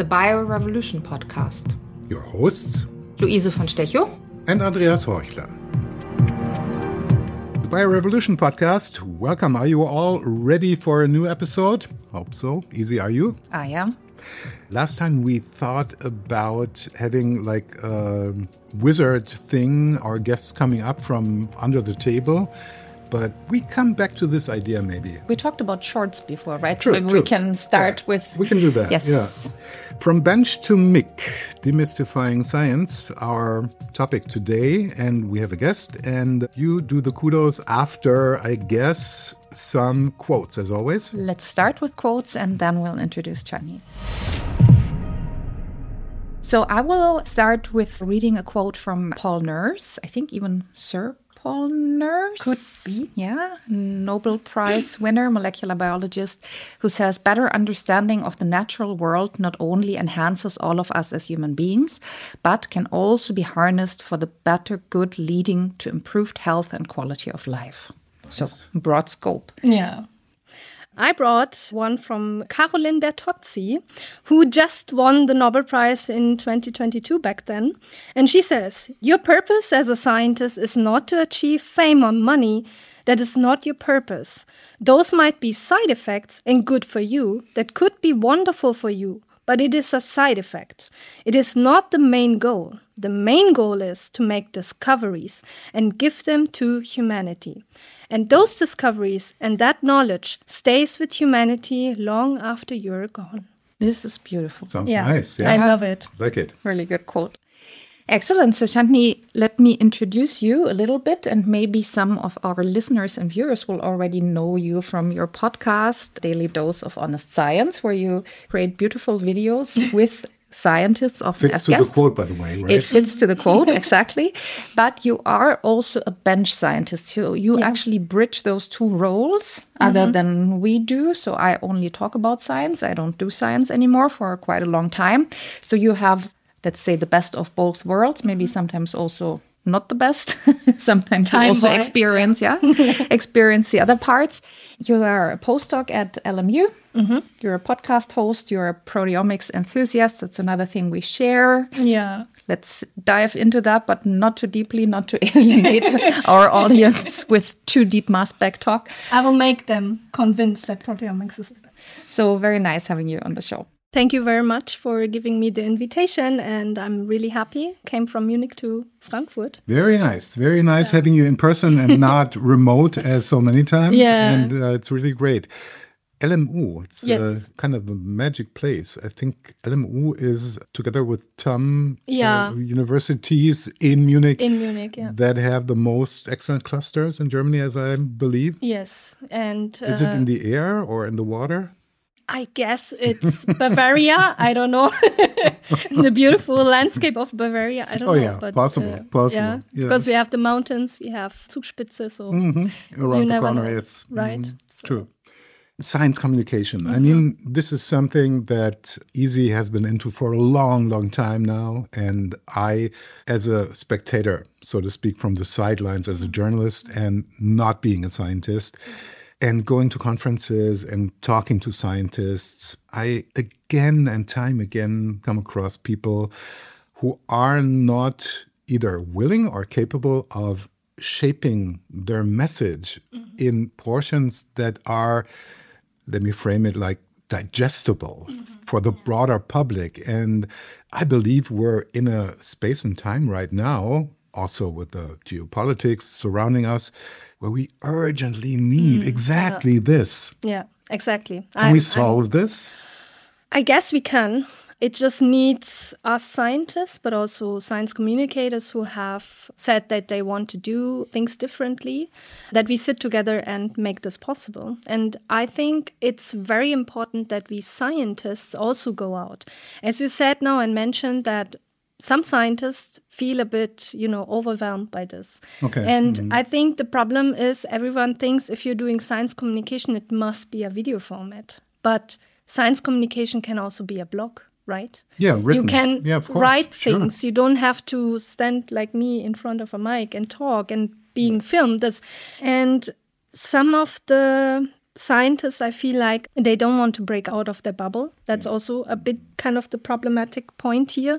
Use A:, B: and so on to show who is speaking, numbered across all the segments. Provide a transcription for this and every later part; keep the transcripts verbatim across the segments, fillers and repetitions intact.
A: the Biorevolution podcast.
B: Your hosts,
A: Luise von Stechow
B: and Andreas Horchler. The Biorevolution podcast, welcome. Are you all ready for a new episode? Hope so. Easy, are you?
A: I am.
B: Last time we thought about having like a wizard thing, our guests coming up from under the table. But we come back to this idea maybe.
A: We talked about shorts before, right?
B: True,
A: so maybe
B: true.
A: we can start
B: yeah.
A: with...
B: We can do that,
A: yes.
B: yeah. From bench to mic, demystifying science, our topic today. And we have a guest. And you do the kudos after, I guess, some quotes, as always.
A: Let's start with quotes and then we'll introduce Chani. So I will start with reading a quote from Paul Nurse. I think even Sir Paul Nurse.
C: Could be.
A: Yeah, Nobel Prize winner, molecular biologist, who says, better understanding of the natural world not only enhances all of us as human beings, but can also be harnessed for the better good leading to improved health and quality of life. So, broad scope.
C: Yeah. I brought one from Caroline Bertozzi, who just won the Nobel Prize in twenty twenty-two back then. And she says, your purpose as a scientist is not to achieve fame or money. That is not your purpose. Those might be side effects and good for you. That could be wonderful for you. But it is a side effect. It is not the main goal. The main goal is to make discoveries and give them to humanity. And those discoveries and that knowledge stays with humanity long after you're gone.
A: This is beautiful.
B: Sounds
C: yeah.
B: nice. Yeah.
C: I love it.
B: Like it.
A: Really good quote. Excellent. So, Chantni, let me introduce you a little bit, and maybe some of our listeners and viewers will already know you from your podcast, Daily Dose of Honest Science, where you create beautiful videos with scientists, often
B: Fits
A: as
B: to
A: guests.
B: the quote, by the way, right?
A: It fits to the quote, exactly. But you are also a bench scientist. So you
C: Yeah.
A: actually bridge those two roles mm-hmm. other than we do. So I only talk about science. I don't do science anymore for quite a long time. So you have, let's say, the best of both worlds, maybe sometimes also not the best. Sometimes you also
C: Time-wise,
A: experience, yeah, experience the other parts. You are a postdoc at L M U. Mm-hmm. You're a podcast host. You're a proteomics enthusiast. That's another thing we share.
C: Yeah.
A: Let's dive into that, but not too deeply, not to alienate our audience with too deep mass spec talk.
C: I will make them convinced that proteomics is...
A: So very nice having you on the show.
C: Thank you very much for giving me the invitation, and I'm really happy. Came from Munich to Frankfurt.
B: Very nice. Very nice yeah. having you in person and not remote as so many times.
C: Yeah.
B: And uh, it's really great. L M U, it's
C: yes.
B: uh, kind of a magic place. I think L M U is, together with some
C: yeah.
B: uh, universities in Munich,
C: in Munich yeah.
B: that have the most excellent clusters in Germany, as I believe.
C: Yes. And uh,
B: is it in the air or in the water?
C: I guess it's Bavaria. I don't know. The beautiful landscape of Bavaria. I don't
B: oh,
C: know.
B: yeah,
C: but,
B: possible.
C: Uh,
B: possible.
C: Yeah,
B: yes.
C: because we have the mountains, we have Zugspitze, so
B: mm-hmm. around
C: you
B: the
C: never
B: corner,
C: know.
B: yes.
C: Right.
B: Mm-hmm.
C: So.
B: True. Science communication.
C: Mm-hmm.
B: I mean, this is something that Easy has been into for a long, long time now. And I, as a spectator, so to speak, from the sidelines as a journalist and not being a scientist, and going to conferences and talking to scientists, I again and time again come across people who are not either willing or capable of shaping their message mm-hmm. in portions that are, let me frame it like, digestible mm-hmm. for the broader public. And I believe we're in a space and time right now, also with the geopolitics surrounding us, where we urgently need mm, exactly
C: yeah.
B: this.
C: Yeah, exactly.
B: Can
C: I,
B: we solve
C: I,
B: this?
C: I guess we can. It just needs us scientists, but also science communicators who have said that they want to do things differently, that we sit together and make this possible. And I think it's very important that we scientists also go out. As you said now and mentioned that some scientists feel a bit, you know, overwhelmed by this.
B: Okay.
C: And
B: mm-hmm.
C: I think the problem is everyone thinks if you're doing science communication, it must be a video format. But science communication can also be a blog, right?
B: Yeah, written.
C: You can
B: yeah, of course.
C: write
B: Sure.
C: things. You don't have to stand like me in front of a mic and talk and being filmed. This. And some of the scientists, I feel like they don't want to break out of their bubble. That's also a bit kind of the problematic point here.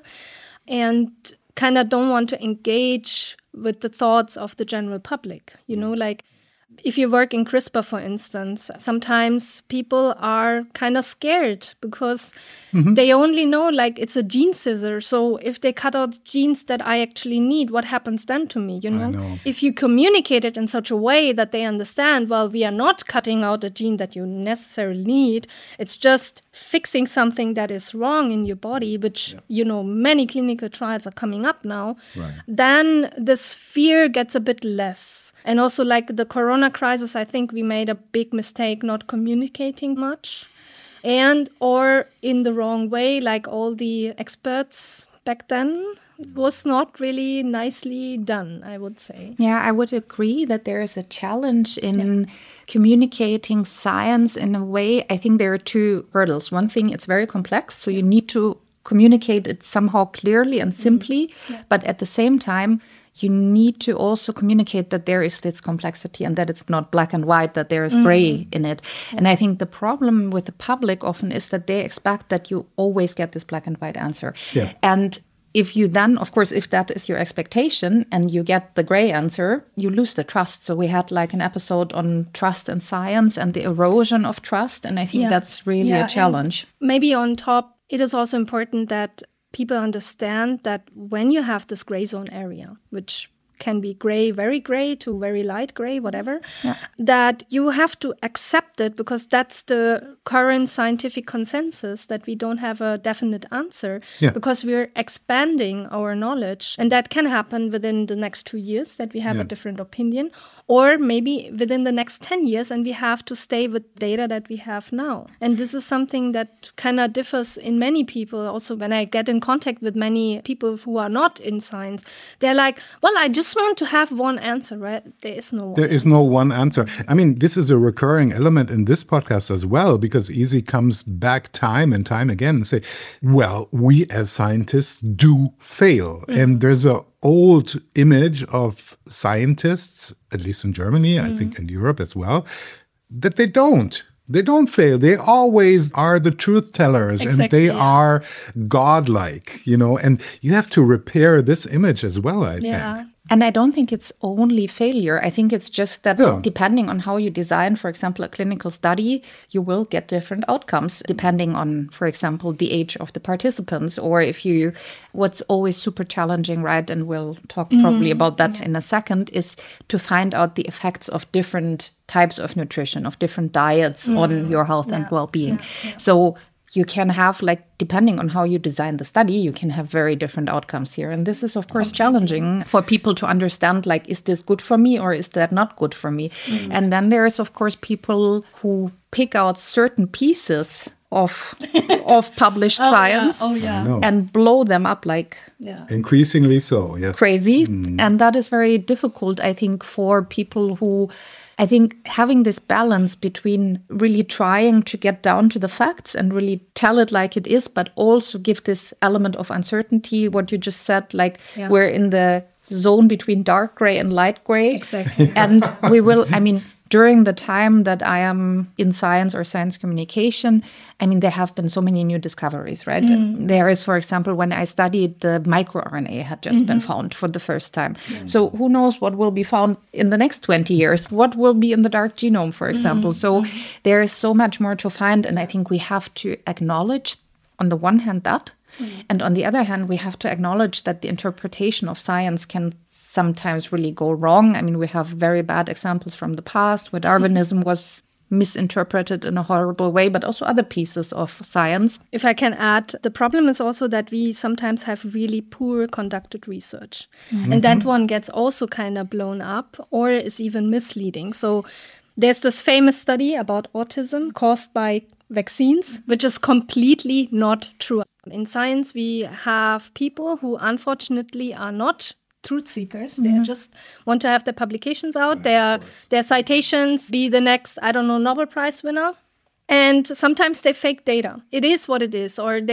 C: And kind of don't want to engage with the thoughts of the general public. You know, like if you work in CRISPR, for instance, sometimes people are kind of scared because mm-hmm. they only know like it's a gene scissor. So if they cut out genes that I actually need, what happens then to me? You know?
B: know.
C: If you communicate it in such a way that they understand, well, we are not cutting out a gene that you necessarily need. It's just fixing something that is wrong in your body, which, yeah. you know, many clinical trials are coming up now.
B: Right.
C: Then this fear gets a bit less. And also like the corona crisis, I think we made a big mistake not communicating much and or in the wrong way, like all the experts back then was not really nicely done, I would say.
A: Yeah, I would agree that there is a challenge in yeah. communicating science in a way. I think there are two hurdles. One thing, it's very complex, so you need to communicate it somehow clearly and simply, mm-hmm. yeah. but at the same time, you need to also communicate that there is this complexity and that it's not black and white, that there is gray mm. in it. And I think the problem with the public often is that they expect that you always get this black and white answer.
B: Yeah.
A: And if you then, of course, if that is your expectation and you get the gray answer, you lose the trust. So we had like an episode on trust and science and the erosion of trust. And I think
C: yeah.
A: that's really yeah, a challenge.
C: Maybe on top, it is also important that people understand that when you have this gray zone area, which can be gray, very gray to very light gray, whatever, yeah. that you have to accept it because that's the current scientific consensus, that we don't have a definite answer
B: yeah.
C: because we're expanding our knowledge. And that can happen within the next two years that we have yeah. a different opinion, or maybe within the next ten years and we have to stay with data that we have now. And this is something that kind of differs in many people. Also, when I get in contact with many people who are not in science, they're like, well, I just want to have one answer, right? There is no one
B: There
C: answer.
B: is no one answer. I mean, this is a recurring element in this podcast as well, because Easy comes back time and time again and say, well, we as scientists do fail. Mm-hmm. And there's a old image of scientists, at least in Germany, mm-hmm. I think in Europe as well, that they don't. They don't fail. They always are the truth tellers exactly, and they yeah. are godlike, you know, and you have to repair this image as well, I
C: yeah.
B: think.
A: And I don't think it's only failure. I think it's just that
B: yeah.
A: depending on how you design, for example, a clinical study, you will get different outcomes depending on, for example, the age of the participants. Or if you, what's always super challenging, right, and we'll talk mm-hmm. probably about that yeah. in a second, is to find out the effects of different types of nutrition, of different diets mm-hmm. on your health yeah. and well-being.
C: Yeah. Yeah.
A: So you can have, like, depending on how you design the study, you can have very different outcomes here. And this is, of course, challenging for people to understand, like, is this good for me or is that not good for me? Mm-hmm. And then there is, of course, people who pick out certain pieces of of published
C: oh,
A: science
C: yeah. Oh, yeah.
A: and blow them up like
C: yeah.
B: increasingly so, yes.
A: crazy.
B: Mm.
A: And that is very difficult, I think, for people who... I think having this balance between really trying to get down to the facts and really tell it like it is, but also give this element of uncertainty, what you just said, like yeah. we're in the zone between dark gray and light gray.
C: Exactly.
A: And we will, I mean, during the time that I am in science or science communication, I mean, there have been so many new discoveries, right? Mm. There is, for example, when I studied, the microRNA had just mm-hmm. been found for the first time. Mm. So who knows what will be found in the next twenty years? What will be in the dark genome, for example? Mm. So there is so much more to find. And I think we have to acknowledge, on the one hand, that. Mm. And on the other hand, we have to acknowledge that the interpretation of science can sometimes really go wrong. I mean, we have very bad examples from the past where Darwinism was misinterpreted in a horrible way, but also other pieces of science.
C: If I can add, the problem is also that we sometimes have really poor conducted research. Mm-hmm. And that one gets also kind of blown up or is even misleading. So there's this famous study about autism caused by vaccines, which is completely not true. In science, we have people who unfortunately are not truth seekers. Mm-hmm. They just want to have their publications out, right, their their citations, be the next, I don't know, Nobel Prize winner. And sometimes they fake data. It is what it is. Or they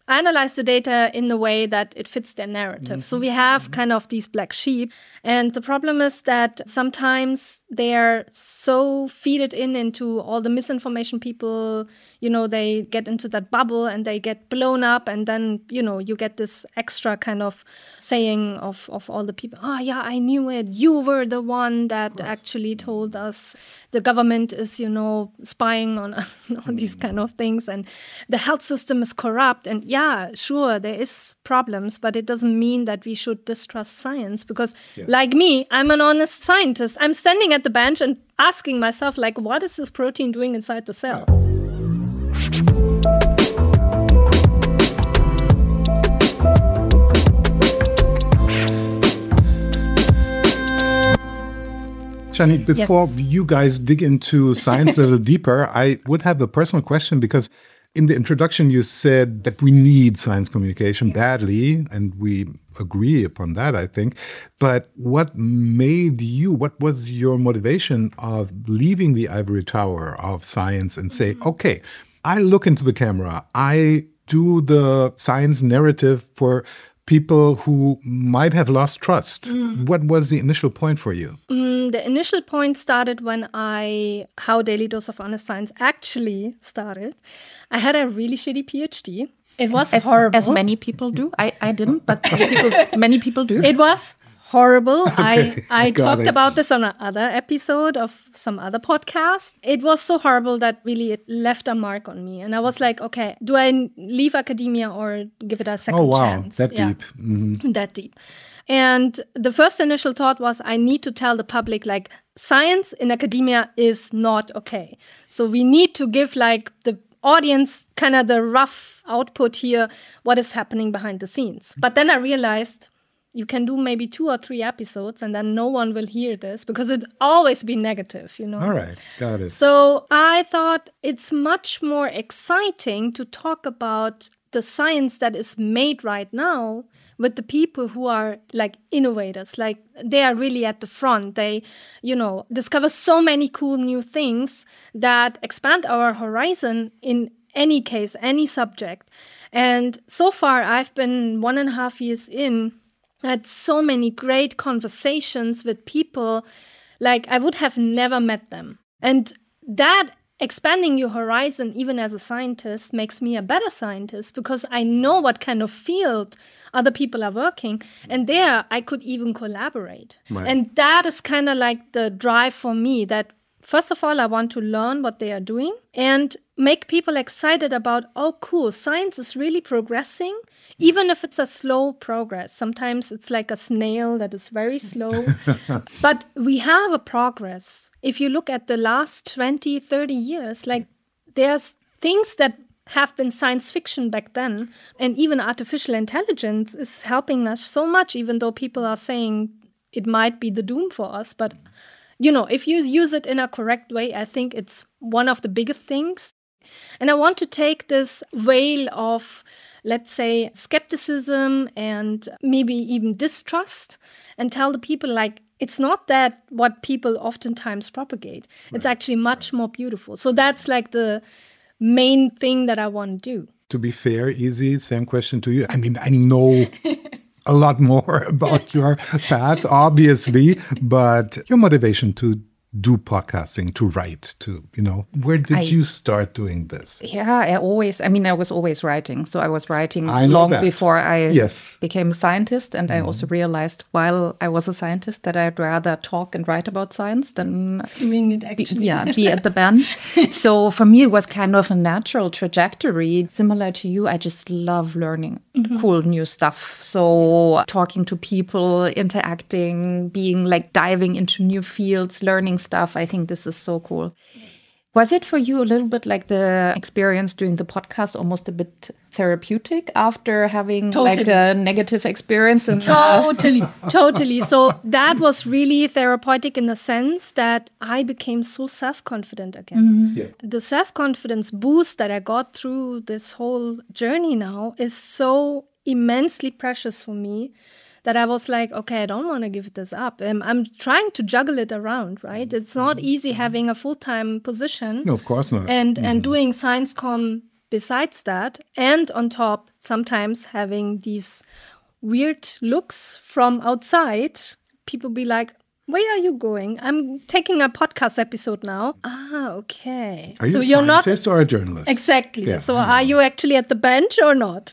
C: analyze the data in the way that it fits their narrative. Mm-hmm. So we have mm-hmm. kind of these black sheep. And the problem is that sometimes they're so feeded in into all the misinformation people, you know, they get into that bubble and they get blown up. And then, you know, you get this extra kind of saying of, of all the people, oh, yeah, I knew it. You were the one that actually told us the government is, you know, spying on us, all these kind of things. And the health system is corrupt. And yeah, sure, there is problems, but it doesn't mean that we should distrust science because yeah. like me, I'm an honest scientist. I'm standing at the bench and asking myself, like, what is this protein doing inside the cell?
B: Shani, before
A: yes.
B: you guys dig into science a little deeper, I would have a personal question because in the introduction you said that we need science communication yeah. badly, and we agree upon that, I think. But what made you, what was your motivation of leaving the ivory tower of science and say, mm-hmm. okay, I look into the camera, I do the science narrative for people who might have lost trust. Mm. What was the initial point for you?
C: Mm, the initial point started when I, how Daily Dose of Honest Science actually started. I had a really shitty PhD. It was
A: as,
C: horrible.
A: As many people do. I, I didn't, but many people, many people do.
C: It was horrible.
B: Okay,
C: I, I talked
B: it.
C: about this on another episode of some other podcast. It was so horrible that really it left a mark on me. And I was like, okay, do I leave academia or give it a second
B: oh, wow.
C: chance?
B: That
C: yeah.
B: deep. Mm-hmm.
C: That deep. And the first initial thought was I need to tell the public, like, science in academia is not okay. So we need to give, like, the audience kind of the rough output here, what is happening behind the scenes. But then I realized you can do maybe two or three episodes and then no one will hear this because it'd always be negative, you know?
B: All right, got it.
C: So I thought it's much more exciting to talk about the science that is made right now with the people who are like innovators, like they are really at the front. They, you know, discover so many cool new things that expand our horizon in any case, any subject. And so far, I've been one and a half years in, I had so many great conversations with people like I would have never met them. And that expanding your horizon, even as a scientist, makes me a better scientist because I know what kind of field other people are working. And there I could even collaborate. Right. And that is kind of like the drive for me that, first of all, I want to learn what they are doing and make people excited about, oh, cool, science is really progressing, even if it's a slow progress. Sometimes it's like a snail that is very slow. But we have a progress. If you look at the last twenty, thirty years, like there's things that have been science fiction back then. And even artificial intelligence is helping us so much, even though people are saying it might be the doom for us. But you know, if you use it in a correct way, I think it's one of the biggest things. And I want to take this veil of, let's say, skepticism and maybe even distrust and tell the people, like, it's not that what people oftentimes propagate. Right. It's actually much more beautiful. So that's like the main thing that I want to do.
B: To be fair, Easy, same question to you. I mean, I know a lot more about your path, obviously, but your motivation to do podcasting, to write, to, you know, where did I, you start doing this?
A: Yeah, I always, I mean, I was always writing. So I was writing
B: I
A: long
B: that.
A: before I
B: yes.
A: became a scientist. And mm. I also realized while I was a scientist that I'd rather talk and write about science than
C: it actually.
A: Be, yeah, be at the bench. So for me, it was kind of a natural trajectory. Similar to you, I just love learning mm-hmm. cool new stuff. So talking to people, interacting, being like diving into new fields, learning stuff. I think this is so cool. Was it for you a little bit like the experience doing the podcast, almost a bit therapeutic after having totally. like a negative experience? And,
C: totally, uh... totally. So that was really therapeutic in the sense that I became so self-confident again.
B: Mm-hmm. Yeah.
C: The self-confidence boost that I got through this whole journey now is so immensely precious for me that I was like, okay, I don't want to give this up. Um, I'm trying to juggle it around, right? It's not easy having a full-time position.
B: No, of course not.
C: And
B: mm-hmm.
C: and doing ScienceCom besides that, and on top, sometimes having these weird looks from outside, people be like, where are you going? I'm taking a podcast episode now. Ah, okay.
B: Are
C: so
B: you a
C: you're not
B: scientist or a journalist?
C: Exactly.
B: Yeah.
C: So are you actually at the bench or not?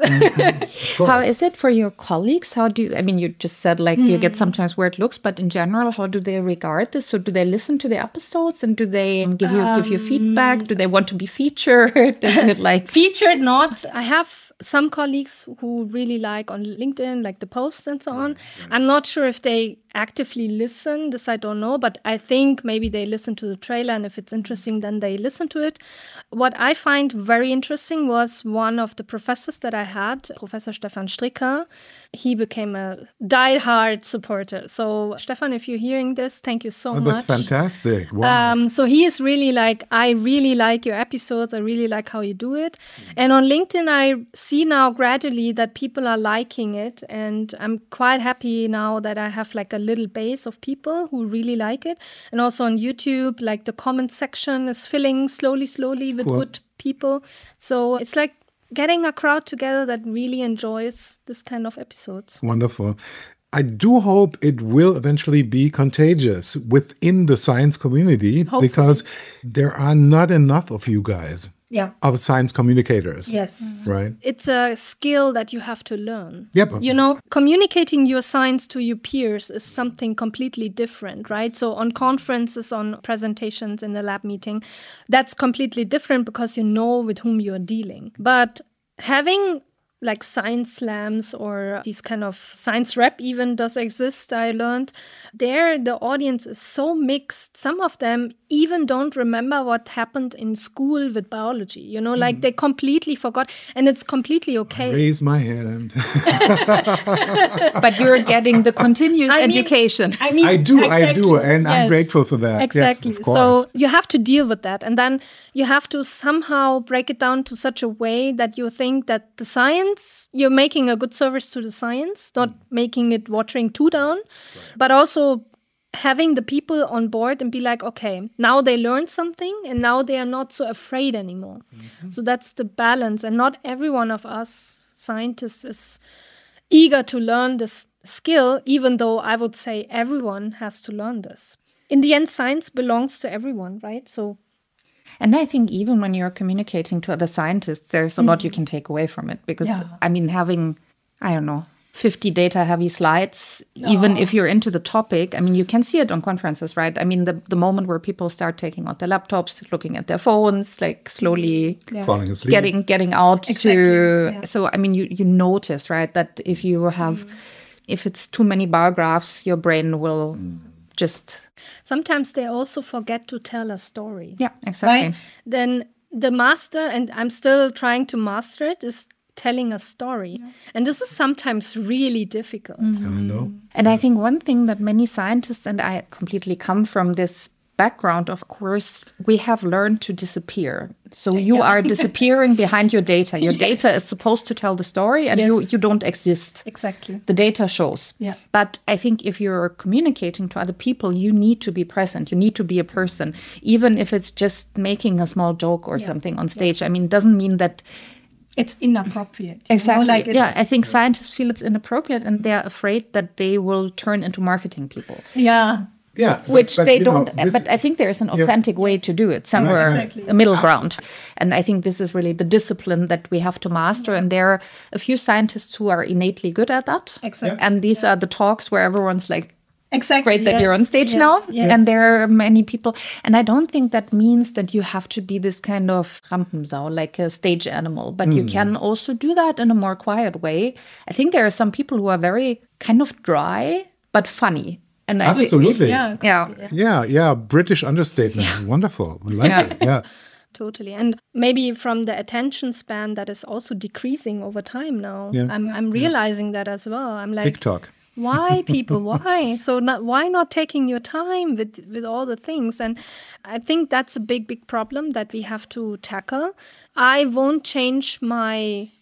A: How is it for your colleagues? How do you, I mean, you just said like you get sometimes weird looks, but in general, how do they regard this? So do they listen to the episodes and do they give you give you feedback? Do they want to be featured? Is it like
C: Featured, not. I have some colleagues who really like on LinkedIn, like the posts and so on. I'm not sure if they actively listen. This I don't know, but I think maybe they listen to the trailer, and if it's interesting, then they listen to it. What I find very interesting was one of the professors that I had, Professor Stefan Stricker. He became a die-hard supporter. So Stefan, if you're hearing this, thank you so
B: Oh,
C: much.
B: that's fantastic. Wow.
C: Um, so he is really like, I really like your episodes. I really like how you do it. And on LinkedIn, I see now gradually that people are liking it. And I'm quite happy now that I have like a little base of people who really like it. And also on YouTube, like the comment section is filling slowly, slowly with
B: Cool.
C: good people. So it's like getting a crowd together that really enjoys this kind of episodes.
B: Wonderful. I do hope it will eventually be contagious within the science community
C: Hopefully.
B: because there are not enough of you guys,
C: Yeah.
B: of science communicators.
C: Yes.
B: Right?
C: It's a skill that you have to learn.
B: Yep.
C: You know, communicating your science to your peers is something completely different, right? So on conferences, on presentations in the lab meeting, that's completely different because you know with whom you're dealing. But having like science slams or these kind of science rep even does exist, I learned. There, the audience is so mixed. Some of them even don't remember what happened in school with biology. You know, like they completely forgot. And it's completely okay.
B: Raise my hand.
A: but you're getting the continuous
C: I mean-
A: education.
C: I mean,
B: I do, I do,
C: exactly.
B: and I'm
C: Yes.
B: grateful for that. Yes,
C: Exactly.
B: of course.
C: So you have to deal with that. And then you have to somehow break it down to such a way that you think that the science, you're making a good service to the science, not making it watering too down, but also having the people on board and be like, okay, now they learned something and now they are not so afraid anymore.
B: Mm-hmm.
C: So that's the balance. And not every one of us scientists is eager to learn this skill, even though I would say everyone has to learn this. In the end, science belongs to everyone, right? So
A: And I think even when you're communicating to other scientists, there's a lot you can take away from it. Because,
C: Yeah.
A: I mean, having, I don't know, fifty data-heavy slides, even if you're into the topic, I mean, you can see it on conferences, right? I mean, the, the moment where people start taking out their laptops, looking at their phones, like slowly
B: Falling asleep.
A: getting getting out
C: Exactly,
A: to...
C: yeah.
A: So, I mean, you, you notice, right, that if you have... If it's too many bar graphs, your brain will just...
C: sometimes they also forget to tell a story.
A: Yeah, exactly.
C: Right? Then the master, and I'm still trying to master it, is telling a story. And this is sometimes really difficult.
B: I know.
A: And I think one thing that many scientists, and I completely come from this background, of course, we have learned to disappear. So you are disappearing behind your data. Your data is supposed to tell the story and you,
C: Yes.
A: you don't exist.
C: Exactly.
A: The data shows.
C: Yeah.
A: But I think if you're communicating to other people, you need to be present. You need to be a person, even if it's just making a small joke or something on stage. I mean, it doesn't mean that
C: It's inappropriate. you know,
A: exactly.
C: like
A: yeah,
C: it's-
A: I think scientists feel it's inappropriate and they're afraid that they will turn into marketing people.
C: Yeah.
B: Yeah.
A: Which
B: but,
A: they
B: you know,
A: don't,
B: this-
A: but I think there's an authentic way to do it, somewhere
C: Exactly.
A: a middle ground. And I think this is really the discipline that we have to master. And there are a few scientists who are innately good at that.
C: Exactly.
A: And these are the talks where everyone's like,
C: Exactly.
A: great that
C: yes,
A: you're on stage
C: yes,
A: now.
C: yes.
A: And there are many people. And I don't think that means that you have to be this kind of Rampensau, like a stage animal. But you can also do that in a more quiet way. I think there are some people who are very kind of dry, but funny. And I think,
B: Absolutely.
C: Yeah.
A: yeah.
B: Yeah, yeah. British understatement. Wonderful. I like
A: Yeah.
B: it. Yeah.
C: Totally. And maybe from the attention span that is also decreasing over time now.
B: Yeah.
C: I'm I'm realizing that as well. I'm like,
B: TikTok.
C: why people? Why? So not, why not taking your time with, with all the things? And I think that's a big, big problem that we have to tackle. I won't change my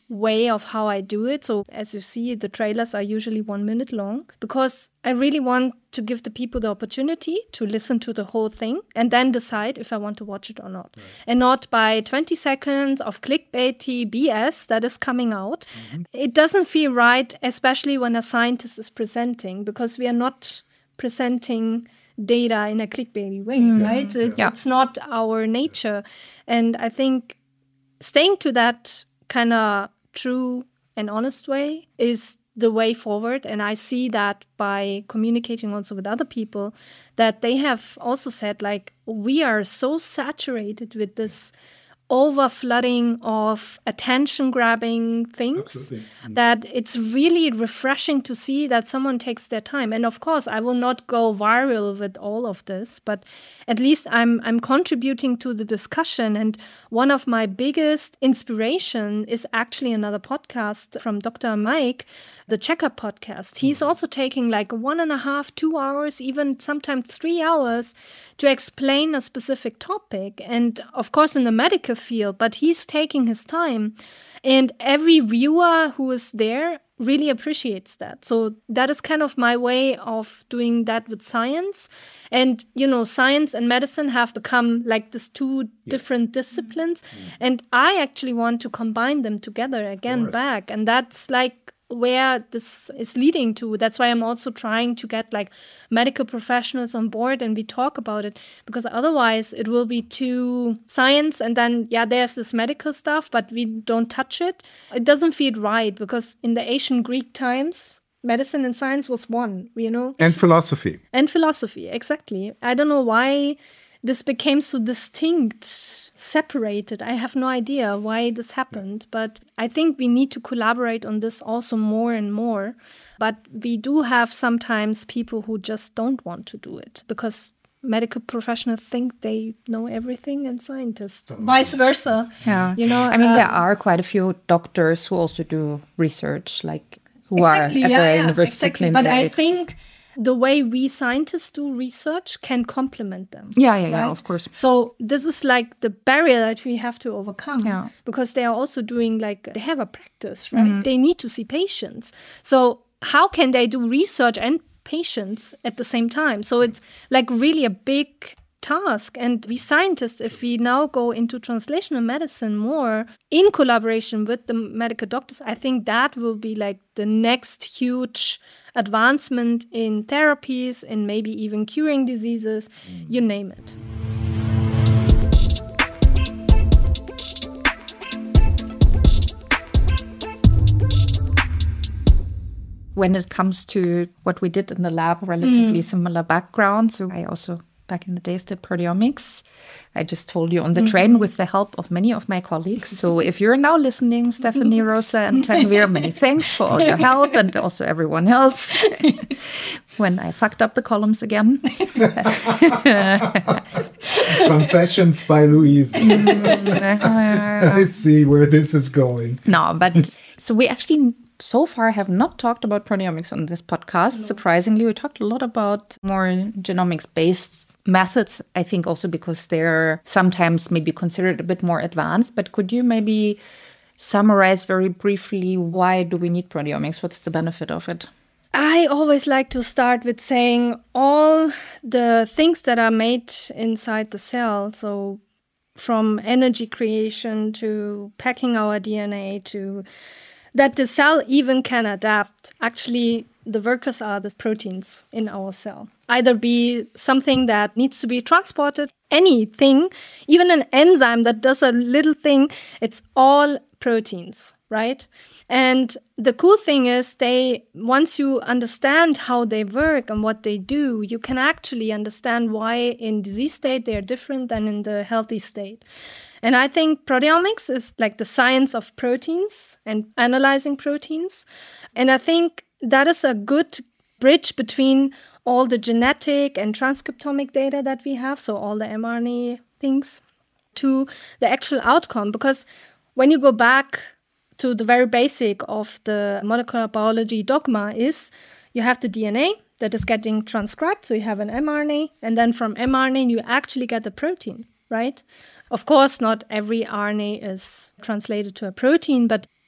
C: way of how I do it. So as you see, the trailers are usually one minute long because I really want to give the people the opportunity to listen to the whole thing and then decide if I want to watch it or not. Right. And not by twenty seconds of clickbaity B S that is coming out. Mm-hmm. It doesn't feel right, especially when a scientist is presenting, because we are not presenting data in a clickbaity way, mm-hmm. right? It, yeah. It's not our nature. And I think staying to that kind of true and honest way is the way forward. And I see that by communicating also with other people, that they have also said, like, we are so saturated with this over flooding of attention grabbing things mm. that it's really refreshing to see that someone takes their time. And of course, I will not go viral with all of this, but at least I'm I'm contributing to the discussion. And one of my biggest inspiration is actually another podcast from Doctor Mike, the Checkup podcast. He's also taking like one and a half, two hours, even sometimes three hours to explain a specific topic. And of course, in the medical field, but he's taking his time. And every viewer who is there really appreciates that. So that is kind of my way of doing that with science. And, you know, science and medicine have become like these two yeah. different disciplines. Mm-hmm. And I actually want to combine them together again back. And that's like where this is leading to. That's why I'm also trying to get like medical professionals on board and we talk about it, because otherwise it will be too science and then, yeah, there's this medical stuff, but we don't touch it. It doesn't feel right, because in the ancient Greek times, medicine and science was one, you know?
B: And philosophy.
C: And philosophy, exactly. I don't know why this became so distinct, separated. I have no idea why this happened, but I think we need to collaborate on this also more and more. But we do have sometimes people who just don't want to do it because medical professionals think they know everything and scientists, vice versa.
A: Yeah,
C: you know.
A: I mean,
C: uh,
A: there are quite a few doctors who also do research, like who
C: exactly,
A: are at
C: yeah,
A: the
C: yeah,
A: university
C: exactly.
A: clinics.
C: But I think the way we scientists do research can complement them.
A: Yeah, yeah,
C: right?
A: yeah, of course.
C: So this is like the barrier that we have to overcome,
A: yeah.
C: because they are also doing like, they have a practice, right? Mm-hmm. They need to see patients. So how can they do research and patients at the same time? So it's like really a big task. And we scientists, if we now go into translational medicine more in collaboration with the medical doctors, I think that will be like the next huge advancement in therapies and maybe even curing diseases, mm. you name it.
A: When it comes to what we did in the lab, relatively
C: mm.
A: similar background. So I also back in the days did proteomics. I just told you on the mm-hmm. train with the help of many of my colleagues. So if you're now listening, Stephanie, Rosa, and Tanvir, many thanks for all your help, and also everyone else when I fucked up the columns again.
B: Confessions by Louise. Let's see where this is going.
A: No, but so we actually so far have not talked about proteomics on this podcast. No. Surprisingly, we talked a lot about more genomics-based methods, I think also because they're sometimes maybe considered a bit more advanced. But could you maybe summarize very briefly, why do we need proteomics? What's the benefit of it?
C: I always like to start with saying all the things that are made inside the cell, so from energy creation to packing our D N A to that the cell even can adapt. Actually, the workers are the proteins in our cell. Either be something that needs to be transported, anything, even an enzyme that does a little thing, it's all proteins, right? And the cool thing is they, once you understand how they work and what they do, you can actually understand why in disease state they are different than in the healthy state. And I think proteomics is like the science of proteins and analyzing proteins. And I think that is a good bridge between all the genetic and transcriptomic data that we have, so all the mRNA things, to the actual outcome. Because when you go back to the very basic of the molecular biology dogma is you have the D N A that is getting transcribed, so you have an mRNA, and then from mRNA you actually get the protein, right? Of course, not every R N A is translated to a protein, but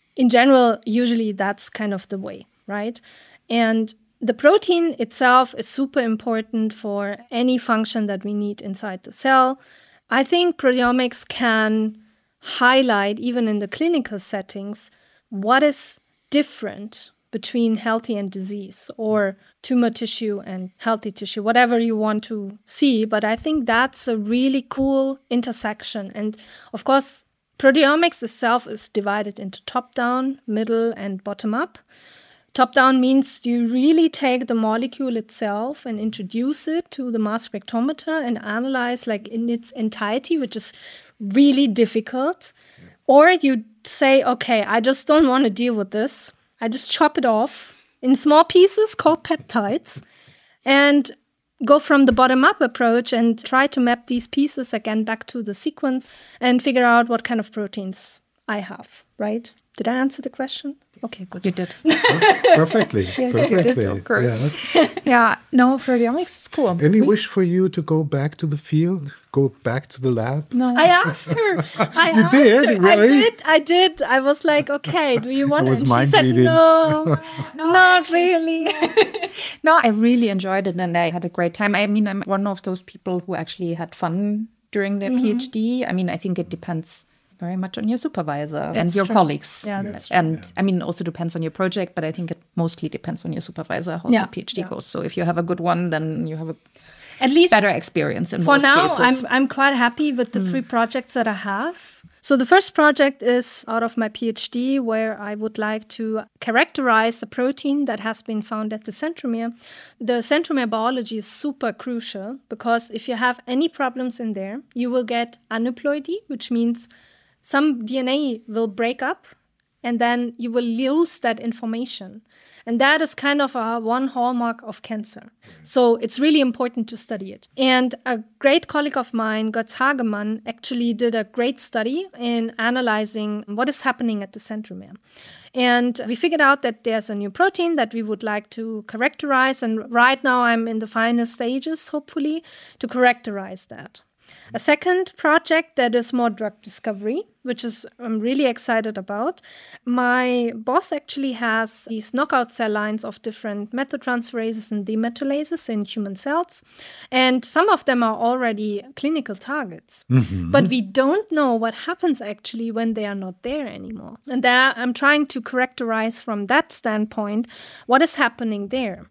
C: in general, usually that's kind of the way, right? And the protein itself is super important for any function that we need inside the cell. I think proteomics can highlight, even in the clinical settings, what is different between healthy and disease, or tumor tissue and healthy tissue, whatever you want to see. But I think that's a really cool intersection. And of course, proteomics itself is divided into top-down, middle, and bottom-up. Top-down means you really take the molecule itself and introduce it to the mass spectrometer and analyze like in its entirety, which is really difficult. Yeah. Or you say, okay, I just don't want to deal with this. I just chop it off in small pieces called peptides and go from the bottom-up approach and try to map these pieces again back to the sequence and figure out what kind of proteins I have, right? Did I answer the question? Okay, good.
A: You did.
B: Perfectly.
A: Yes,
B: Perfectly.
A: you did, of course.
B: Yeah.
A: Yeah, no, proteomics is cool.
B: Any
A: We-
B: wish for you to go back to the field, go back to the lab?
A: No.
C: I asked her. I
B: You
C: asked
B: did?
C: her.
B: Really?
C: I did. I did. I was like, okay, do you want
B: That
C: it?
B: was
C: And she said,
B: mind-reading.
C: no, not really.
A: No, I really enjoyed it and I had a great time. I mean, I'm one of those people who actually had fun during their PhD. I mean, I think it depends very much on your supervisor and
C: That's
A: your
C: true.
A: colleagues.
C: Yeah, that's true.
A: And I mean, also depends on your project, but I think it mostly depends on your supervisor how
C: Yeah,
A: the PhD
C: yeah.
A: goes. So if you have a good one, then you have a
C: At least
A: better experience in
C: for
A: most
C: now,
A: cases.
C: I'm I'm quite happy with the three projects that I have. So the first project is out of my PhD, where I would like to characterize a protein that has been found at the centromere. The centromere biology is super crucial because if you have any problems in there, you will get aneuploidy, which means some D N A will break up and then you will lose that information. And that is kind of a one hallmark of cancer. So it's really important to study it. And a great colleague of mine, Götz Hagemann, actually did a great study in analyzing what is happening at the centromere. And we figured out that there's a new protein that we would like to characterize. And right now I'm in the final stages, hopefully, to characterize that. A second project that is more drug discovery, which is I'm really excited about. My boss actually has these knockout cell lines of different methyltransferases and demethylases in human cells. And some of them are already clinical targets. Mm-hmm. But we don't know what happens actually when they are not there anymore. And there I'm trying to characterize from that standpoint what is happening there.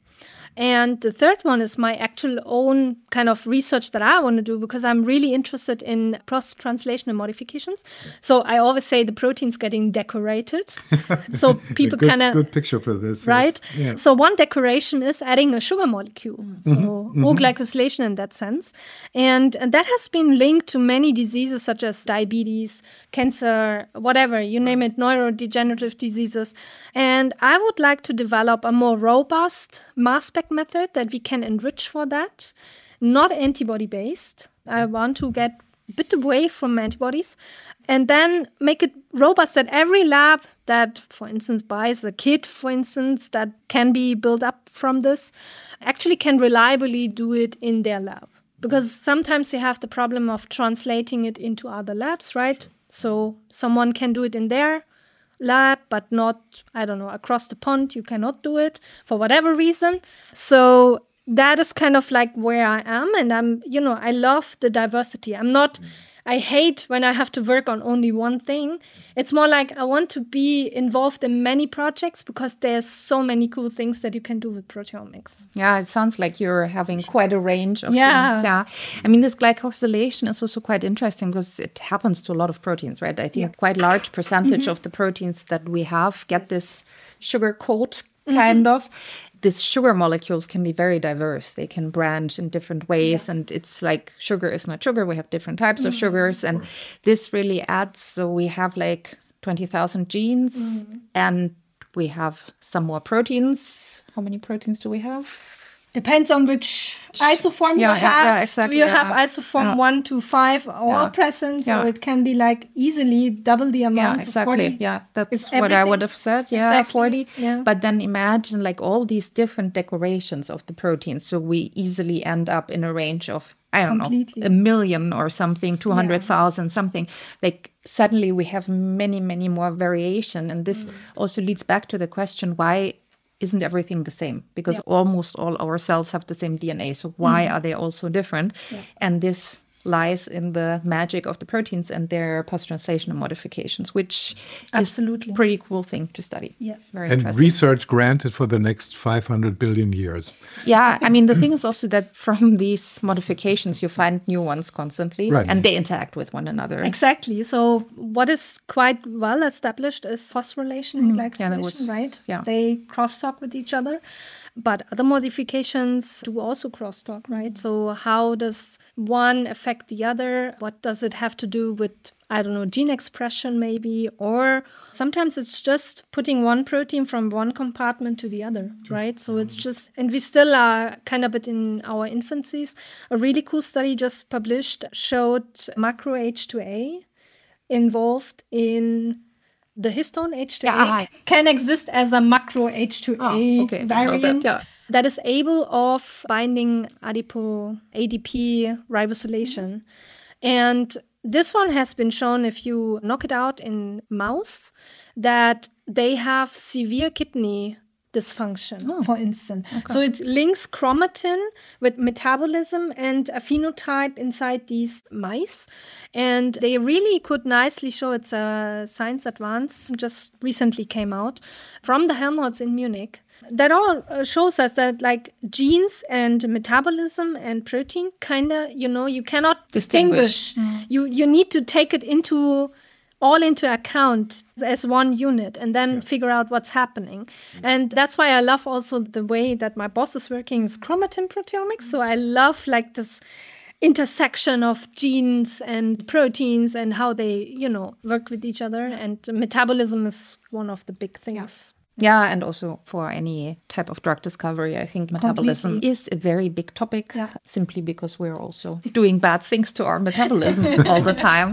C: And the third one is my actual own kind of research that I want to do because I'm really interested in cross-translational modifications. So I always say the protein's getting decorated. So people
B: good,
C: kind of...
B: Good picture for this.
C: Right?
B: Yes. Yeah.
C: So one decoration is adding a sugar molecule. Mm-hmm. So mm-hmm. O-glycosylation in that sense. And, and that has been linked to many diseases such as diabetes, cancer, whatever, you name it, neurodegenerative diseases. And I would like to develop a more robust mass spec method that we can enrich for that, not antibody-based. I want to get a bit away from antibodies and then make it robust that every lab that, for instance, buys a kit, for instance, that can be built up from this, actually can reliably do it in their lab. Because sometimes we have the problem of translating it into other labs, right? So someone can do it in their lab, but not, I don't know, across the pond, you cannot do it for whatever reason. So that is kind of like where I am. And I'm, you know, I love the diversity. I'm not, I hate when I have to work on only one thing. It's more like I want to be involved in many projects because there's so many cool things that you can do with proteomics.
A: Yeah, it sounds like you're having quite a range of
C: Yeah.
A: things. Yeah. I mean, this glycosylation is also quite interesting because it happens to a lot of proteins, right? I think
C: Yeah.
A: quite large percentage mm-hmm. of the proteins that we have get this sugar coat kind mm-hmm. of. These sugar molecules can be very diverse. They can branch in different ways. Yeah. And it's like sugar is not sugar. We have different types mm-hmm. of sugars. And this really adds. So we have like twenty thousand genes mm-hmm. and we have some more proteins. How many proteins do we have?
C: Depends on which isoform
A: yeah,
C: you
A: yeah,
C: have.
A: Yeah, exactly,
C: Do you
A: yeah.
C: have isoform
A: yeah.
C: one to five all
A: yeah.
C: present? So
A: yeah.
C: it can be like easily double the amount.
A: Yeah, exactly.
C: So forty.
A: Yeah, that's
C: It's
A: what I
C: everything.
A: would have said. Yeah,
C: Exactly.
A: forty.
C: Yeah.
A: But then imagine like all these different decorations of the proteins. So we easily end up in a range of I don't
C: Completely.
A: know, a million or something, two hundred thousand, yeah. something. Like suddenly we have many, many more variation. And this mm. also leads back to the question, why isn't everything the same? Because yeah. almost all our cells have the same D N A. So why mm. are they all so different? Yeah. And this lies in the magic of the proteins and their post-translational modifications, which
C: Absolutely.
A: is a pretty cool thing to study.
C: Yeah.
A: Very
B: and research granted for the next five hundred billion years.
A: Yeah, I mean, the thing is also that from these modifications, you find new ones constantly, right. and they interact with one another.
C: Exactly. So what is quite well established is phosphorylation and
A: Mm.
C: glycosylation,
A: Yeah, was,
C: right?
A: Yeah.
C: They crosstalk with each other. But other modifications do also crosstalk, right? So how does one affect the other? What does it have to do with, I don't know, gene expression maybe? Or sometimes it's just putting one protein from one compartment to the other, right? So it's just, and we still are kind of a bit in our infancies. A really cool study just published showed macro H two A involved in the histone H two A
A: yeah,
C: can exist as a macro H two A
A: oh, okay.
C: variant
A: that, yeah.
C: that is able of binding adipo A D P ribosylation. Mm-hmm. And this one has been shown, if you knock it out in mouse, that they have severe kidney dysfunction, oh. for instance. Okay. So it links chromatin with metabolism and a phenotype inside these mice. And they really could nicely show, it's a science advance, just recently came out, from the Helmholtz in Munich. That all shows us that like genes and metabolism and protein kind of, you know, you cannot distinguish. distinguish. Mm. You, you need to take it into all into account as one unit and then yeah. figure out what's happening. Mm-hmm. And that's why I love also the way that my boss is working is chromatin proteomics. So I love like this intersection of genes and proteins and how they, you know, work with each other. And metabolism is one of the big things.
A: Yeah. Yeah, and also for any type of drug discovery, I think metabolism Completely. is a very big topic, yeah. simply because we're also doing bad things to our metabolism all the time.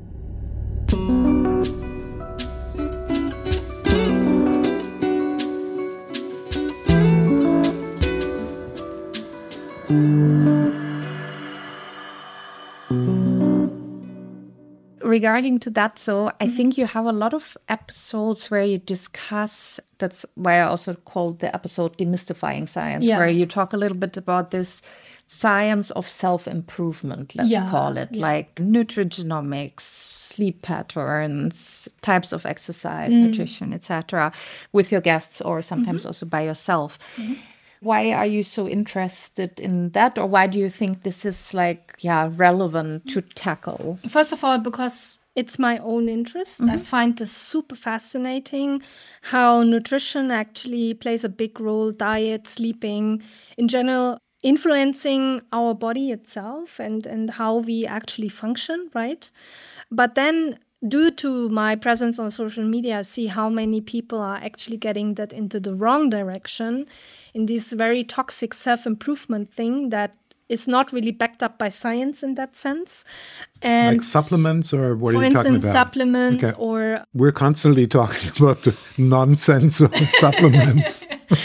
A: Regarding to that, so I mm-hmm. think you have a lot of episodes where you discuss, that's why I also called the episode Demystifying Science, yeah. where you talk a little bit about this science of self-improvement, let's yeah. call it, yeah. like nutrigenomics, sleep patterns, types of exercise, mm. nutrition, et cetera, with your guests or sometimes mm-hmm. also by yourself. Mm-hmm. Why are you so interested in that, or why do you think this is like, yeah, relevant to tackle?
C: First of all, because it's my own interest. Mm-hmm. I find this super fascinating, how nutrition actually plays a big role, diet, sleeping, in general, influencing our body itself and, and how we actually function, right? But then due to my presence on social media, I see how many people are actually getting that into the wrong direction in this very toxic self-improvement thing that is not really backed up by science in that sense. And
B: like supplements, or what are you
C: instance,
B: talking about?
C: Supplements
B: okay.
C: or...
B: We're constantly talking about the nonsense of supplements.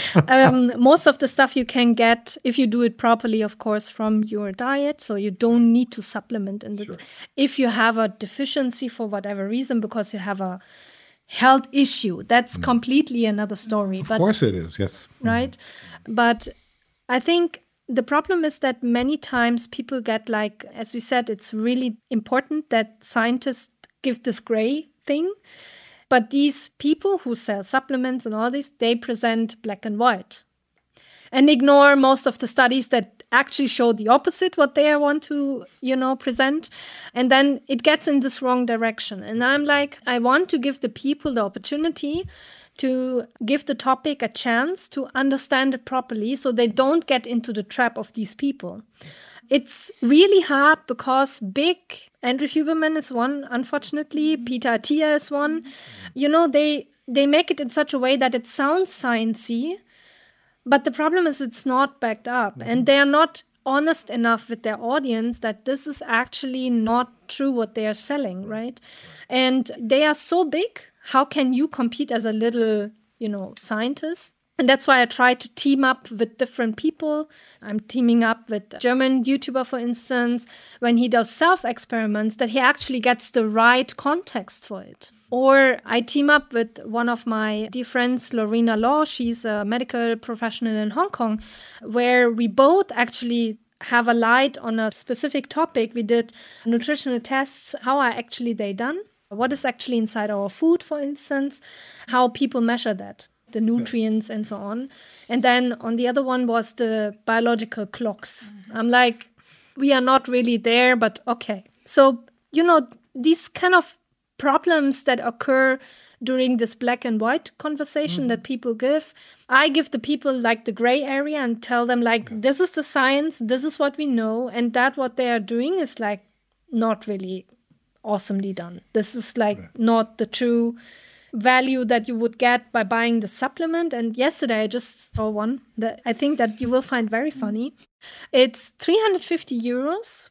C: um, most of the stuff you can get, if you do it properly, of course, from your diet. So you don't need to supplement. And sure. if you have a deficiency for whatever reason, because you have a health issue, that's mm. completely another story.
B: Of
C: but,
B: course it is, yes.
C: Right? Mm. But I think the problem is that many times people get like, as we said, it's really important that scientists give this gray thing. But these people who sell supplements and all this, they present black and white and ignore most of the studies that actually show the opposite, what they want to, you know, present. And then it gets in this wrong direction. And I'm like, I want to give the people the opportunity to give the topic a chance to understand it properly so they don't get into the trap of these people. It's really hard because big, Andrew Huberman is one, unfortunately, Peter Attia is one. You know, they they make it in such a way that it sounds sciencey, but the problem is it's not backed up. Mm-hmm. And they are not honest enough with their audience that this is actually not true what they are selling, right? And they are so big. How can you compete as a little, you know, scientist And that's why I try to team up with different people. I'm teaming up with a German YouTuber, for instance, when he does self-experiments, that he actually gets the right context for it. Or I team up with one of my dear friends, Lorena Law. She's a medical professional in Hong Kong, where we both actually have a light on a specific topic. We did nutritional tests. How are actually they done? What is actually inside our food, for instance? How people measure that, the nutrients and so on. And then on the other one was the biological clocks. Mm-hmm. I'm like, we are not really there, but okay. So, you know, these kind of problems that occur during this black and white conversation mm-hmm. that people give, I give the people like the gray area and tell them like, yeah. this is the science, this is what we know, and that what they are doing is like not really awesomely done. This is like yeah. not the true value that you would get by buying the supplement. And yesterday I just saw one that I think that you will find very funny. It's three hundred fifty euros.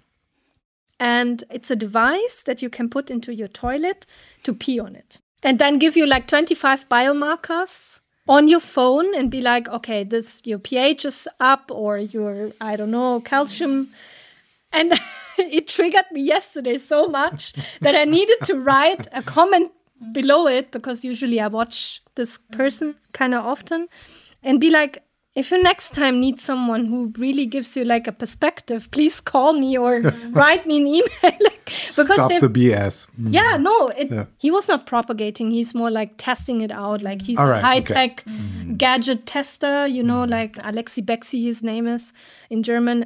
C: And it's a device that you can put into your toilet to pee on it. And then give you like twenty-five biomarkers on your phone and be like, okay, this your pH is up or your, I don't know, calcium. And it triggered me yesterday so much that I needed to write a comment below it, because usually I watch this person kind of often, and be like, if you next time need someone who really gives you like a perspective, please call me or write me an email. like, because
B: Stop the B S.
C: Mm. Yeah, no, it, yeah. he was not propagating. He's more like testing it out. Like he's
B: All
C: a
B: right,
C: high-tech
B: okay. mm.
C: gadget tester, you know, mm. like Alexi Bexi, his name is in German.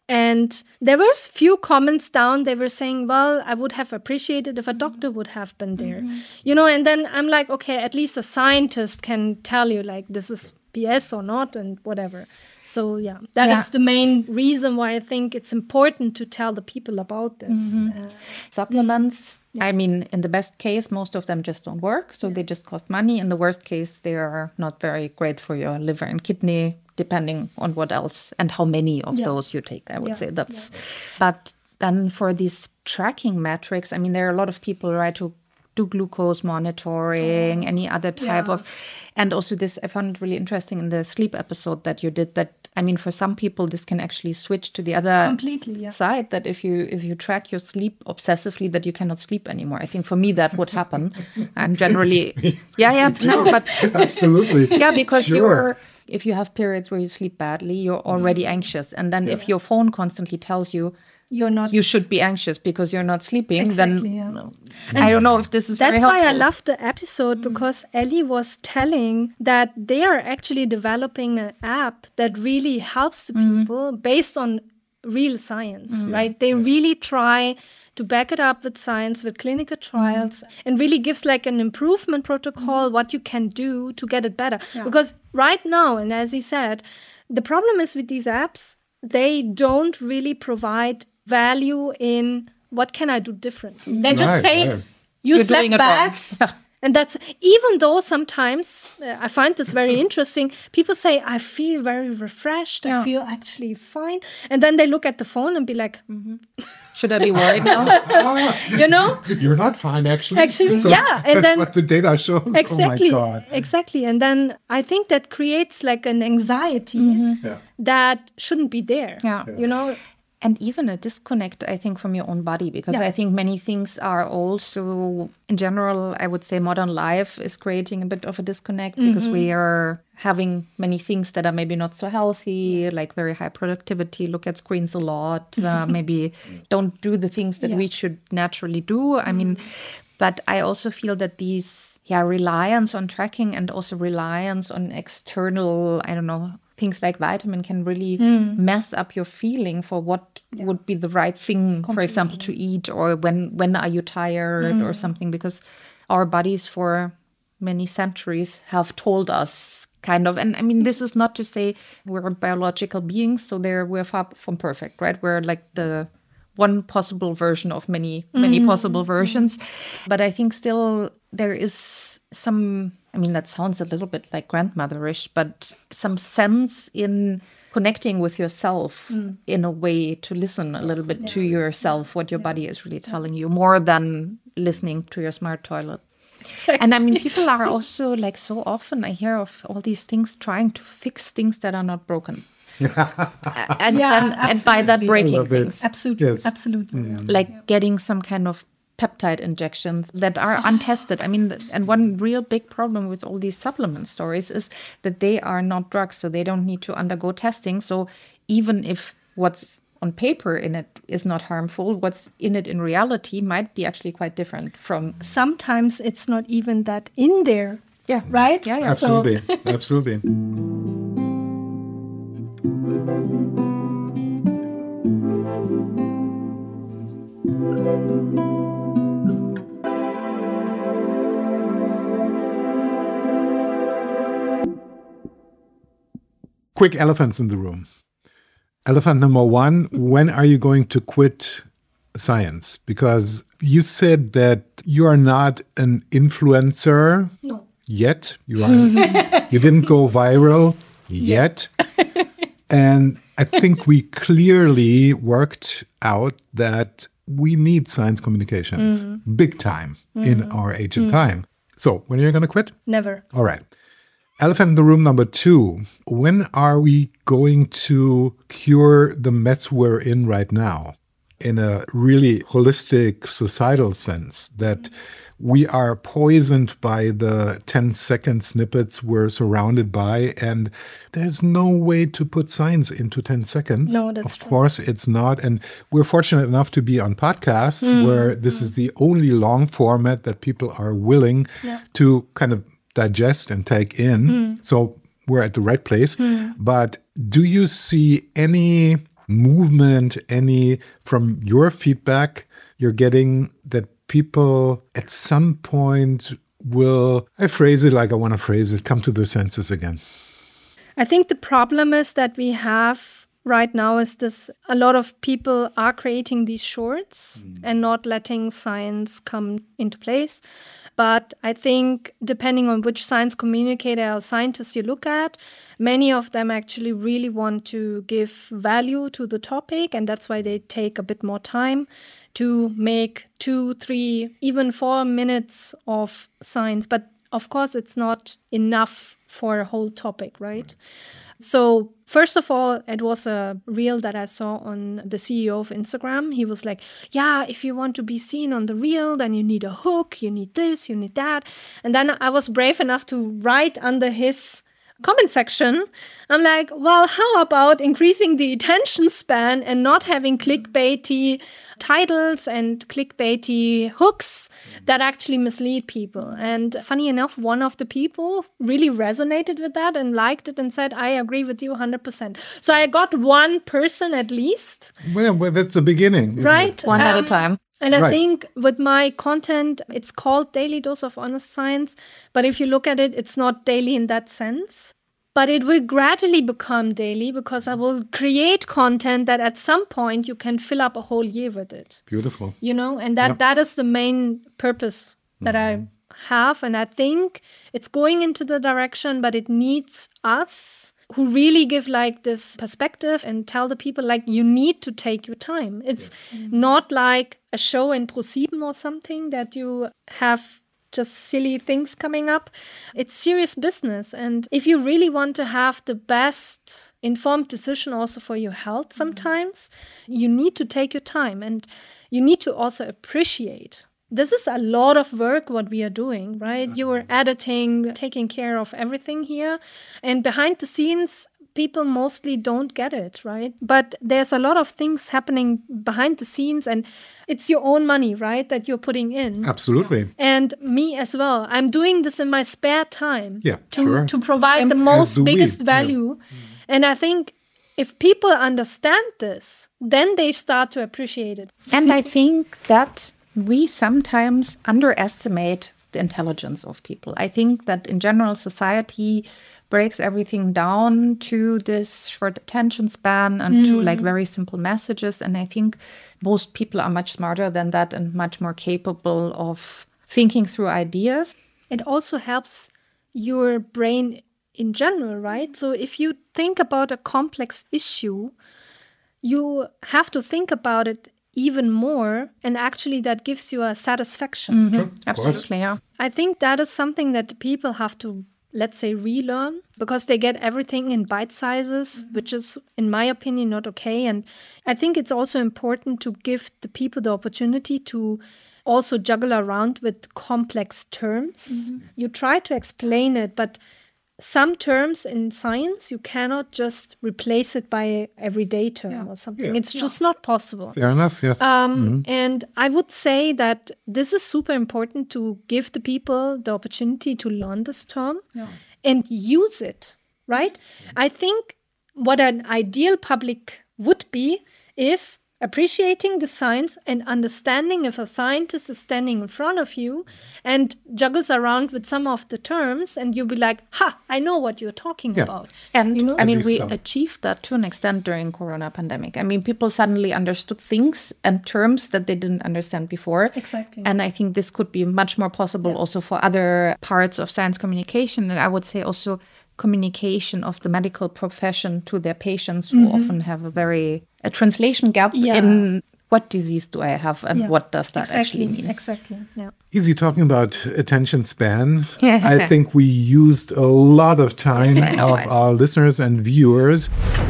C: And there were a few comments down. They were saying, well, I would have appreciated if a doctor would have been there. Mm-hmm. You know, and then I'm like, okay, at least a scientist can tell you like this is B S or not and whatever. So, yeah, that yeah. is the main reason why I think it's important to tell the people about this.
A: Mm-hmm. uh, Supplements, yeah. I mean, in the best case, most of them just don't work. So yeah. they just cost money. In the worst case, they are not very great for your liver and kidney, depending on what else and how many of yeah. those you take, I would yeah. say. That's. Yeah. But then for these tracking metrics, I mean, there are a lot of people, right, who do glucose monitoring, oh. any other type yeah. of, and also this, I found it really interesting in the sleep episode that you did, that, I mean, for some people, this can actually switch to the other
C: Completely, yeah.
A: side, that if you if you track your sleep obsessively, that you cannot sleep anymore. I think for me, that would happen. I'm generally, yeah, yeah, no, but
B: absolutely.
A: Yeah, because
B: sure.
A: you're, if you have periods where you sleep badly, you're already anxious. And then yeah. if your phone constantly tells you,
C: You're not.
A: you should be anxious because you're not sleeping,
C: exactly,
A: then
C: yeah.
A: no. I don't know if this is very
C: That's
A: helpful.
C: why I loved the episode, because Ellie was telling that they are actually developing an app that really helps the people mm. based on real science, mm. right? They yeah. really try to back it up with science, with clinical trials, mm. and really gives like an improvement protocol, mm. what you can do to get it better. Yeah. Because right now, and as he said, the problem is with these apps, they don't really provide value in what can I do differently. They just
B: right,
C: say,
B: right.
C: you
A: You're
C: slept bad. And that's, even though sometimes, uh, I find this very interesting, people say, I feel very refreshed, yeah. I feel actually fine. And then they look at the phone and be like, mm-hmm.
A: should I be worried now?
C: You know?
B: You're not fine, actually.
C: Actually,
B: so
C: yeah. And
B: that's
C: then,
B: what the data shows.
C: Exactly.
B: Oh, my God.
C: Exactly. And then I think that creates like an anxiety mm-hmm. yeah. that shouldn't be there.
A: Yeah.
C: You know?
A: And even a disconnect, I think, from your own body, because yeah. I think many things are also, in general, I would say modern life is creating a bit of a disconnect mm-hmm. because we are having many things that are maybe not so healthy, like very high productivity, look at screens a lot, uh, maybe don't do the things that yeah. we should naturally do. I mean, but I also feel that these, yeah, reliance on tracking and also reliance on external, I don't know, things like vitamin can really mm. mess up your feeling for what yeah. would be the right thing, Completely. For example, to eat, or when when are you tired mm. or something, because our bodies for many centuries have told us kind of, and I mean, this is not to say we're biological beings, so there we're far from perfect, right? We're like the one possible version of many, many mm. possible versions. Mm. But I think still there is some, I mean, that sounds a little bit like grandmotherish, but some sense in connecting with yourself mm. in a way to listen a little bit yeah. to yourself, what your yeah. body is really telling you, more than listening to your smart toilet.
C: Exactly.
A: And I mean, people are also like so often I hear of all these things trying to fix things that are not broken. and
C: Yeah,
A: then, and by that
C: absolutely.
A: breaking
B: I love it.
A: things.
C: Absolutely.
B: Yes.
C: Absolutely.
A: Like getting some kind of peptide injections that are untested. I mean, and one real big problem with all these supplement stories is that they are not drugs, so they don't need to undergo testing. So even if what's on paper in it is not harmful, what's in it in reality might be actually quite different from.
C: Sometimes it's not even that in there.
A: Yeah.
C: Right?
A: Yeah, yeah.
B: Absolutely. Absolutely. Quick elephants in the room. Elephant number one, when are you going to quit science? Because you said that you are not an influencer
C: No.
B: yet. You are. You didn't go viral yet. And I think we clearly worked out that we need science communications mm-hmm. big time mm-hmm. in our age and mm-hmm. time. So when are you going to quit?
C: Never.
B: All right. Elephant in the room number two. When are we going to cure the mess we're in right now in a really holistic societal sense that we are poisoned by the ten second snippets we're surrounded by, and there's no way to put science into ten seconds.
C: No, that's
B: Of
C: true.
B: course it's not. And we're fortunate enough to be on podcasts mm. where this mm. is the only long format that people are willing
C: yeah.
B: to kind of digest and take in. Mm. So we're at the right place. Mm. But do you see any movement, any from your feedback you're getting that people at some point will, I phrase it like I want to phrase it, come to their senses again?
C: I think the problem is that we have right now is this, a lot of people are creating these shorts mm. and not letting science come into place. But I think depending on which science communicator or scientist you look at, many of them actually really want to give value to the topic. And that's why they take a bit more time to make two, three, even four minutes of science. But of course, it's not enough for a whole topic, right? So first of all, it was a reel that I saw on the C E O of Instagram. He was like, yeah, if you want to be seen on the reel, then you need a hook, you need this, you need that. And then I was brave enough to write under his comment section, I'm like, well, how about increasing the attention span and not having clickbaity titles and clickbaity hooks that actually mislead people? And funny enough, one of the people really resonated with that and liked it and said, I agree with you one hundred percent. So I got one person at least.
B: Well, well that's the beginning.
C: Right.
A: One um, at a time.
C: And I
B: right.
C: think with my content, it's called Daily Dose of Honest Science. But if you look at it, it's not daily in that sense. But it will gradually become daily because I will create content that at some point you can fill up a whole year with it.
B: Beautiful.
C: You know, and that,
B: yep.
C: that is the main purpose that mm-hmm. I have. And I think it's going into the direction, but it needs us who really give like this perspective and tell the people like you need to take your time. It's yeah. mm-hmm. not like a show in ProSieben or something that you have just silly things coming up. It's serious business. And if you really want to have the best informed decision also for your health sometimes, mm-hmm. you need to take your time and you need to also appreciate. This is a lot of work what we are doing, right? Mm-hmm. You are editing, taking care of everything here. And behind the scenes, people mostly don't get it, right? But there's a lot of things happening behind the scenes and it's your own money, right, that you're putting in.
B: Absolutely.
C: And me as well. I'm doing this in my spare time
B: yeah,
C: to,
B: sure.
C: to provide the most biggest
B: we.
C: value. Yeah. And I think if people understand this, then they start to appreciate it.
A: And I think that we sometimes underestimate the intelligence of people. I think that in general society breaks everything down to this short attention span and mm. to like very simple messages. And I think most people are much smarter than that and much more capable of thinking through ideas.
C: It also helps your brain in general, right? So if you think about a complex issue, you have to think about it even more, and actually that gives you a satisfaction.
A: Mm-hmm.
B: Sure,
A: Absolutely, yeah.
C: I think that is something that people have to, let's say, relearn, because they get everything in bite sizes, mm-hmm. which is, in my opinion, not okay. And I think it's also important to give the people the opportunity to also juggle around with complex terms. Mm-hmm. You try to explain it, but some terms in science, you cannot just replace it by an everyday term yeah. or something. Yeah. It's yeah. just not possible.
B: Fair enough, yes.
C: Um,
B: mm-hmm.
C: And I would say that this is super important to give the people the opportunity to learn this term yeah. and use it, right? Mm-hmm. I think what an ideal public would be is appreciating the science and understanding if a scientist is standing in front of you and juggles around with some of the terms, and you'll be like, ha, I know what you're talking
B: yeah.
C: about.
A: And,
C: you know?
A: I mean, we
B: so.
A: achieved that to an extent during Corona pandemic. I mean, people suddenly understood things and terms that they didn't understand before.
C: Exactly.
A: And I think this could be much more possible yeah. also for other parts of science communication. And I would say also communication of the medical profession to their patients who mm-hmm. often have a very a translation gap yeah. in what disease do I have and yeah. what does that
C: exactly.
A: actually mean.
C: Exactly, yeah.
B: Easy talking about attention span. I think we used a lot of time of our listeners and viewers.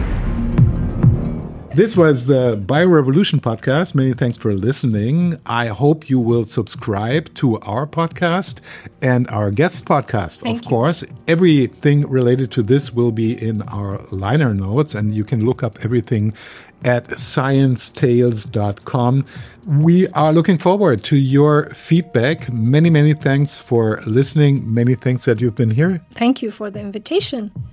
B: This was the Biorevolution podcast. Many thanks for listening. I hope you will subscribe to our podcast and our guest podcast,
C: Thank
B: of
C: you.
B: course. Everything related to this will be in our liner notes, and you can look up everything at science tales dot com. We are looking forward to your feedback. Many, many thanks for listening. Many thanks that you've been here.
C: Thank you for the invitation.